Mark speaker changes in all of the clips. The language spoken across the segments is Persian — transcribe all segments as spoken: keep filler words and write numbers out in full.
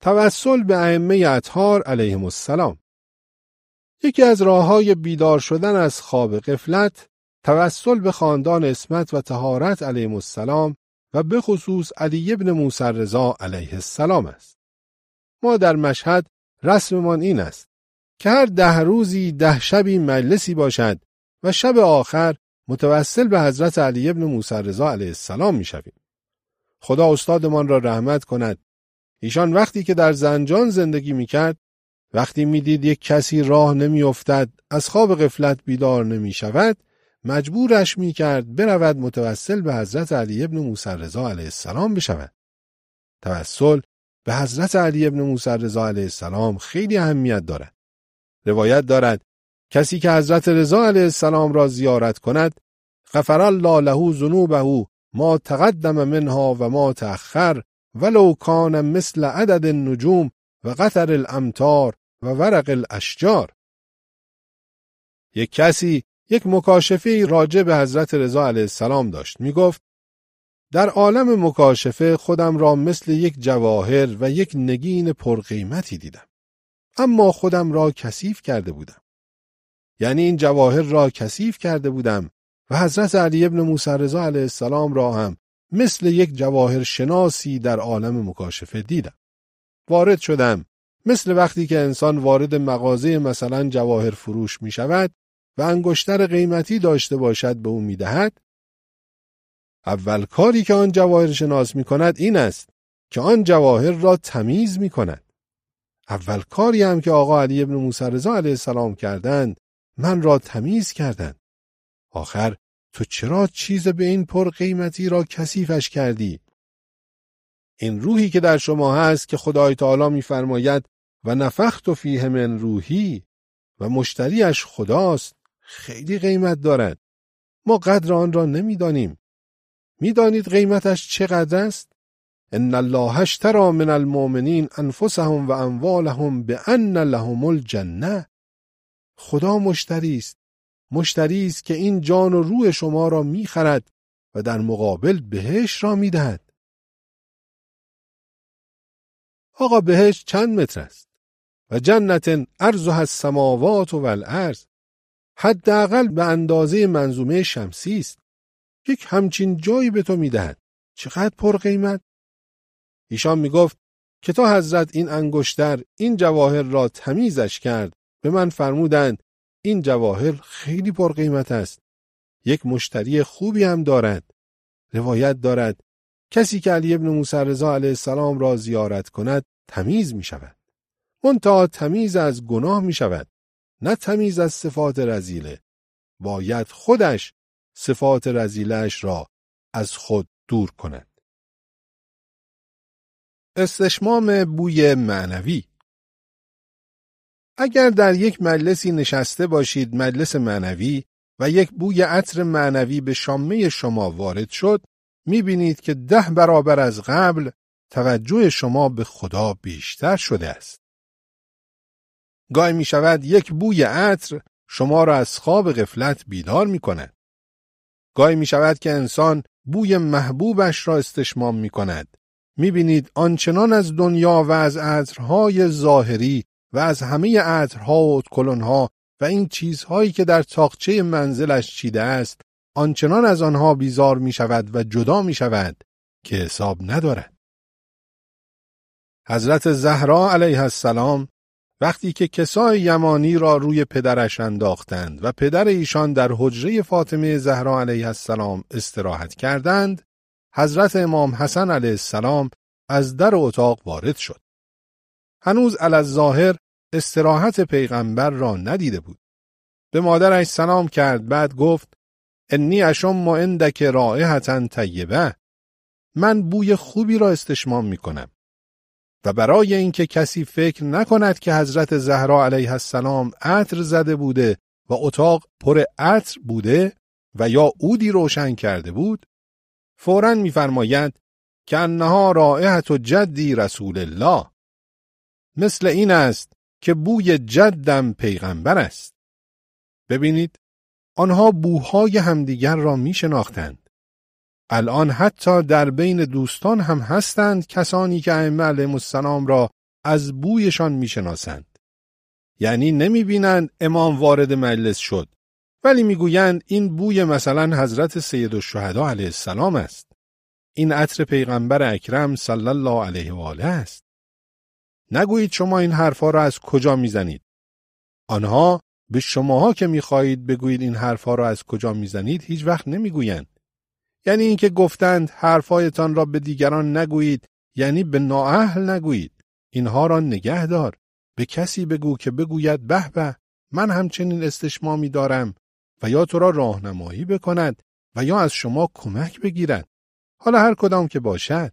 Speaker 1: توسل به ائمه اطهار علیهم السلام. یکی از راه‌های بیدار شدن از خواب غفلت توسل به خاندان عصمت و طهارت علیهم السلام و به خصوص علی ابن موسی رضا علیه السلام است. ما در مشهد رسممان این است که هر ده روزی ده شبی مجلسی باشد و شب آخر متوسل به حضرت علی ابن موسی رضا علیه السلام می شویم. خدا استادمان را رحمت کند. ایشان وقتی که در زنجان زندگی می کرد، وقتی می دید یک کسی راه نمی افتد، از خواب غفلت بیدار نمی شود، مجبورش می کرد برود متوسل به حضرت علی ابن موسی رضا علیه السلام بشود. توسل به حضرت علی ابن موسی رضا علیه السلام خیلی اهمیت دارد. روایت دارد کسی که حضرت رضا علیه السلام را زیارت کند، غفر الله له ذنوبه ما تقدم منها و ما تأخر ولو کان مثل عدد النجوم و قطر الامطار و ورق الاشجار. یک کسی یک مکاشفه راجع به حضرت رضا علیه السلام داشت. می گفت در عالم مکاشفه خودم را مثل یک جواهر و یک نگین پرقیمتی دیدم. اما خودم را کثیف کرده بودم. یعنی این جواهر را کثیف کرده بودم و حضرت علی ابن موسی رضا علیه السلام را هم مثل یک جواهر شناسی در عالم مکاشفه دیدم. وارد شدم، مثل وقتی که انسان وارد مغازه مثلا جواهر فروش می شود و انگشتر قیمتی داشته باشد به او می دهد. اول کاری که آن جواهر شناس می کند این است که آن جواهر را تمیز می کند. اول کاری هم که آقا علی ابن موسی رضا علیه السلام کردند، من را تمیز کردند. آخر تو چرا چیز به این پر قیمتی را کثیفش کردی؟ این روحی که در شما هست که خدای تعالی می‌فرماید و نفخت فیه من روحی و مشتریش خداست، خیلی قیمت دارد. ما قدر آن را نمی‌دانیم. می‌دانید قیمتش چقدر است؟ ان الله اشتری من المؤمنین انفسهم و اموالهم بان لهم الجنه. خدا مشتری است. مشتری است که این جان و روح شما را می‌خرد و در مقابل بهشت را می‌دهد. آقا بهشت چند متر است؟ و جنت عرضها السماوات و الارض، حداقل به اندازه منظومه شمسی است. یک همچین جایی به تو می‌دهد. چقدر پر قیمت؟ ایشان میگفت که تا حضرت این انگشتر این جواهر را تمیزش کرد، به من فرمودند این جواهر خیلی پر قیمت است. یک مشتری خوبی هم دارد. روایت دارد کسی که علی ابن موسی رضا علیه السلام را زیارت کند تمیز می شود. منتها تمیز از گناه می شود، نه تمیز از صفات رذیله. باید خودش صفات رذیلش را از خود دور کند. استشمام بوی معنوی. اگر در یک مجلسی نشسته باشید، مجلس معنوی، و یک بوی عطر معنوی به شامه شما وارد شد، می‌بینید که ده برابر از قبل توجه شما به خدا بیشتر شده است. گاهی می‌شود یک بوی عطر شما را از خواب غفلت بیدار می‌کند. گاهی می‌شود که انسان بوی محبوبش را استشمام می‌کند. می‌بینید آنچنان از دنیا و از عطرهای ظاهری و از همه عطرها و ادکلونها و این چیزهایی که در تاقچه منزلش چیده است، آنچنان از آنها بیزار می شود و جدا می شود که حساب ندارد. حضرت زهرا علیه السلام وقتی که کسای یمانی را روی پدرش انداختند و پدر ایشان در حجره فاطمه زهرا علیه السلام استراحت کردند، حضرت امام حسن علیه السلام از در اتاق وارد شد. هنوز علی‌الظاهر استراحت پیغمبر را ندیده بود. به مادرش سلام کرد، بعد گفت انی اشم عندک رائحة طیبه. من بوی خوبی را استشمام می کنم. و برای اینکه کسی فکر نکند که حضرت زهرا علیه السلام عطر زده بوده و اتاق پر عطر بوده و یا عودی روشن کرده بود، فوراً می‌فرماید که انها رائحة جدی رسول الله. مثل این است که بوی جدم پیغمبر است. ببینید، آنها بوهای همدیگر را می شناختند. الان حتی در بین دوستان هم هستند کسانی که ائمه علیهم السلام را از بویشان میشناسند. یعنی نمیبینند امام وارد مجلس شد، ولی میگویند این بوی مثلا حضرت سیدالشهدا علیه السلام است. این عطر پیغمبر اکرم صلی الله علیه و آله است. نگویید شما این حرفا را از کجا میزنید. آنها به شماها که میخواهید بگویید این حرفا را از کجا میزنید هیچ وقت نمیگویند. یعنی اینکه گفتند حرفایتان را به دیگران نگویید، یعنی به نااهل نگویید. اینها را نگه دار. به کسی بگو که بگوید به به من همچنین استشمامی دارم و یا تو را راهنمایی بکند و یا از شما کمک بگیرد. حالا هر کدام که باشد.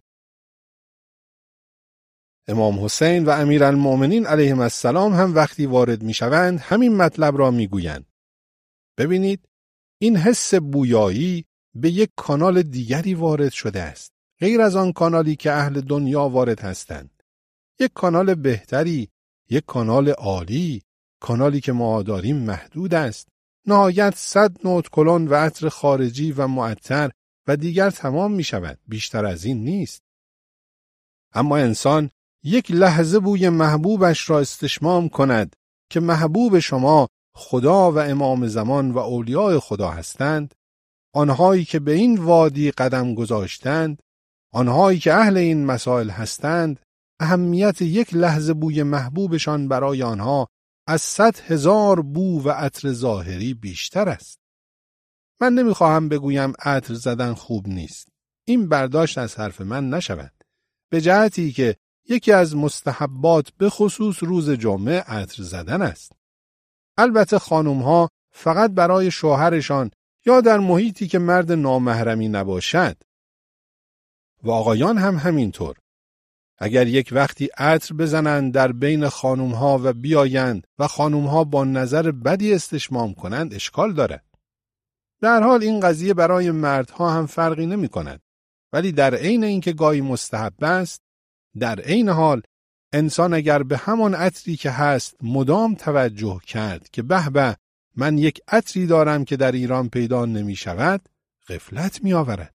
Speaker 1: امام حسین و امیرالمؤمنین علیهم السلام هم وقتی وارد می شوند همین مطلب را می گویند. ببینید این حس بویایی به یک کانال دیگری وارد شده است. غیر از آن کانالی که اهل دنیا وارد هستند. یک کانال بهتری، یک کانال عالی، کانالی که ما داریم محدود است. نهایت صد نوت کلون و عطر خارجی و معطر و دیگر تمام می شود. بیشتر از این نیست. اما انسان یک لحظه بوی محبوبش را استشمام کند که محبوب شما خدا و امام زمان و اولیاء خدا هستند، آنهایی که به این وادی قدم گذاشتند، آنهایی که اهل این مسائل هستند، اهمیت یک لحظه بوی محبوبشان برای آنها از صد هزار بو و عطر ظاهری بیشتر است. من نمیخواهم بگویم عطر زدن خوب نیست. این برداشت از حرف من نشود. به جهتی که یکی از مستحبات به خصوص روز جمعه عطر زدن است. البته خانمها فقط برای شوهرشان یا در محیطی که مرد نامحرمی نباشد و آقایان هم همینطور. اگر یک وقتی عطر بزنند در بین خانمها و بیایند و خانمها با نظر بدی استشمام کنند اشکال دارد. در حال این قضیه برای مردها هم فرقی نمی کند. ولی در عین اینکه گاهی مستحب است، در عین حال انسان اگر به همان عطری که هست مدام توجه کرد که به به من یک عطری دارم که در ایران پیدا نمی شود، غفلت می آورد.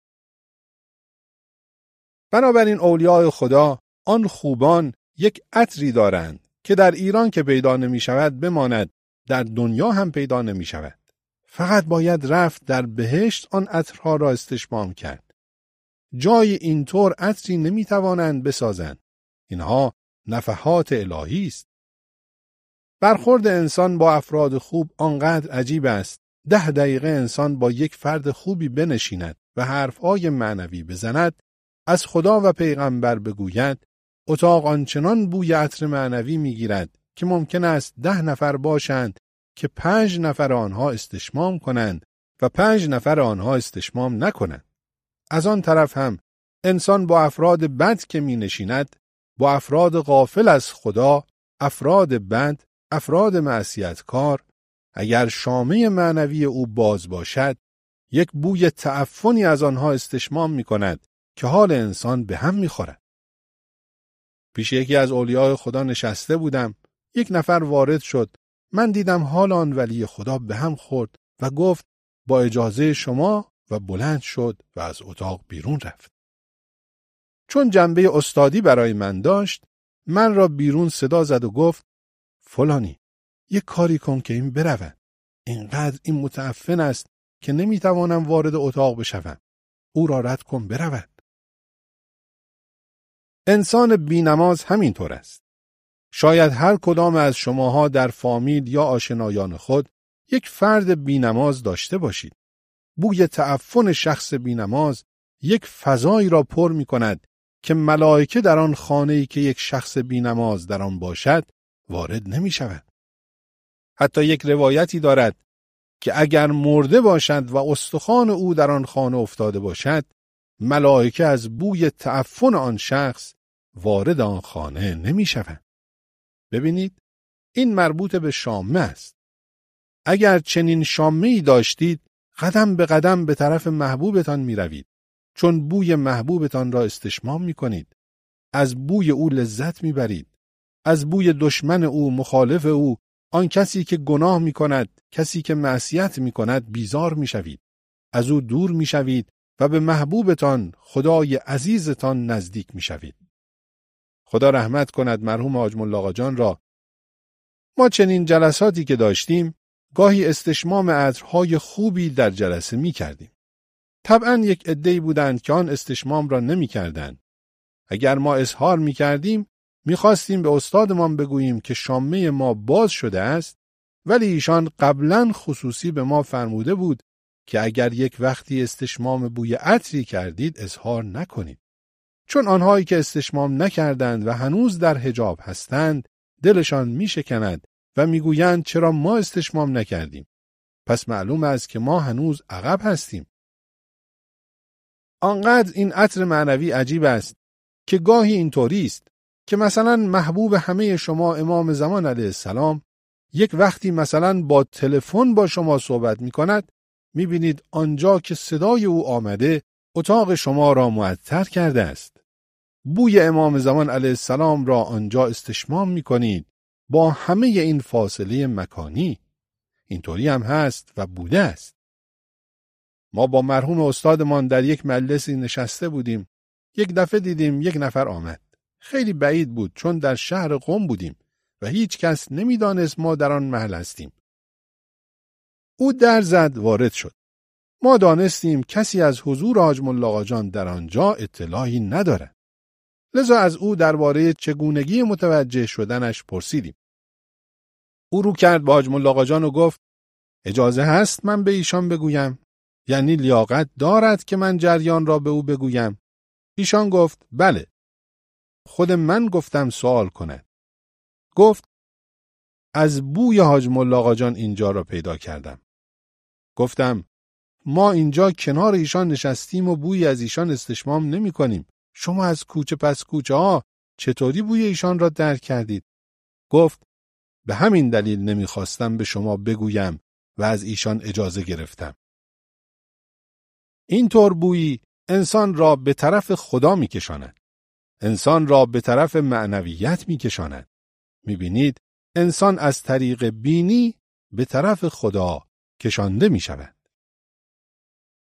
Speaker 1: بنابراین اولیاء خدا، آن خوبان یک عطری دارند که در ایران که پیدا نمی شود بماند، در دنیا هم پیدا نمی شود. فقط باید رفت در بهشت آن عطرها را استشمام کرد. جای اینطور عطری نمی توانند بسازند. اینها نفحات الهی است. برخورد انسان با افراد خوب آنقدر عجیب است. ده دقیقه انسان با یک فرد خوبی بنشیند و حرفهای معنوی بزند، از خدا و پیغمبر بگوید، اتاق آنچنان بوی عطر معنوی میگیرد که ممکن است ده نفر باشند که پنج نفر آنها استشمام کنند و پنج نفر آنها استشمام نکنند. از آن طرف هم انسان با افراد بد که می نشیند، با افراد غافل از خدا، افراد بد، افراد معصیتکار، اگر شامه معنوی او باز باشد، یک بوی تعفنی از آنها استشمام می کند که حال انسان به هم می خورد. پیش یکی از اولیاء خدا نشسته بودم، یک نفر وارد شد، من دیدم حال آن ولی خدا به هم خورد و گفت با اجازه شما و بلند شد و از اتاق بیرون رفت. چون جنبه استادی برای من داشت، من را بیرون صدا زد و گفت فلانی یک کاری کن که این برود. اینقدر این متعفن است که نمیتوانم وارد اتاق بشوم. او را رد کن برود. انسان بی‌نماز همینطور است. شاید هر کدام از شماها در فامیل یا آشنایان خود یک فرد بی‌نماز داشته باشید. بوی تعفن شخص بی‌نماز یک فضایی را پر می کند که ملائکه در آن خانه‌ای که یک شخص بی‌نماز در آن باشد وارد نمی شود. حتی یک روایتی دارد که اگر مرده باشد و استخوان او در آن خانه افتاده باشد، ملائکه از بوی تعفن آن شخص وارد آن خانه نمی شود. ببینید، این مربوط به شامه است. اگر چنین شامه‌ای داشتید، قدم به قدم به طرف محبوبتان می روید، چون بوی محبوبتان را استشمام می کنید. از بوی او لذت می برید. از بوی دشمن او، مخالف او، آن کسی که گناه می کند، کسی که معصیت می کند بیزار می شوید. از او دور می شوید و به محبوبتان، خدای عزیزتان نزدیک می شوید. خدا رحمت کند مرحوم حاج ملا آقا جان را. ما چنین جلساتی که داشتیم گاهی استشمام عطرهای خوبی در جلسه می کردیم. طبعاً یک عده‌ای بودند که آن استشمام را نمی کردند. اگر ما اظهار می کردیم می خواستیم به استادمان بگوییم که شامه ما باز شده است، ولی ایشان قبلاً خصوصی به ما فرموده بود که اگر یک وقتی استشمام بوی عطری کردید اظهار نکنید. چون آنهایی که استشمام نکردند و هنوز در حجاب هستند دلشان می شکند و می گویند چرا ما استشمام نکردیم. پس معلوم است که ما هنوز عقب هستیم. آنقدر این عطر معنوی عجیب است که گاهی اینطوری است که مثلا محبوب همه شما امام زمان علیه السلام یک وقتی مثلا با تلفن با شما صحبت می کند، می بینید آنجا که صدای او آمده اتاق شما را معطر کرده است. بوی امام زمان علیه السلام را آنجا استشمام می کنید با همه این فاصله مکانی. اینطوری هم هست و بوده است. ما با مرحوم استادمان در یک مجلسی نشسته بودیم. یک دفعه دیدیم یک نفر آمد. خیلی بعید بود چون در شهر قم بودیم و هیچ کس نمیدانست ما در آن محل هستیم. او در زد وارد شد. ما دانستیم کسی از حضور حاج ملا آقا جان در آنجا اطلاعی ندارد. لذا از او درباره چگونگی متوجه شدنش پرسیدیم. او رو کرد به حاج ملا آقا جان و گفت اجازه هست من به ایشان بگویم؟ یعنی لیاقت دارد که من جریان را به او بگویم؟ ایشان گفت بله. خود من گفتم سوال کند. گفت از بوی حاج ملا آقا جان اینجا را پیدا کردم. گفتم ما اینجا کنار ایشان نشستیم و بوی از ایشان استشمام نمی کنیم. شما از کوچه پس کوچه ها چطوری بوی ایشان را درک کردید؟ گفت به همین دلیل نمیخواستم به شما بگویم و از ایشان اجازه گرفتم. این طور بویی انسان را به طرف خدا میکشاند. انسان را به طرف معنویت میکشاند. میبینید انسان از طریق بینی به طرف خدا کشانده میشود.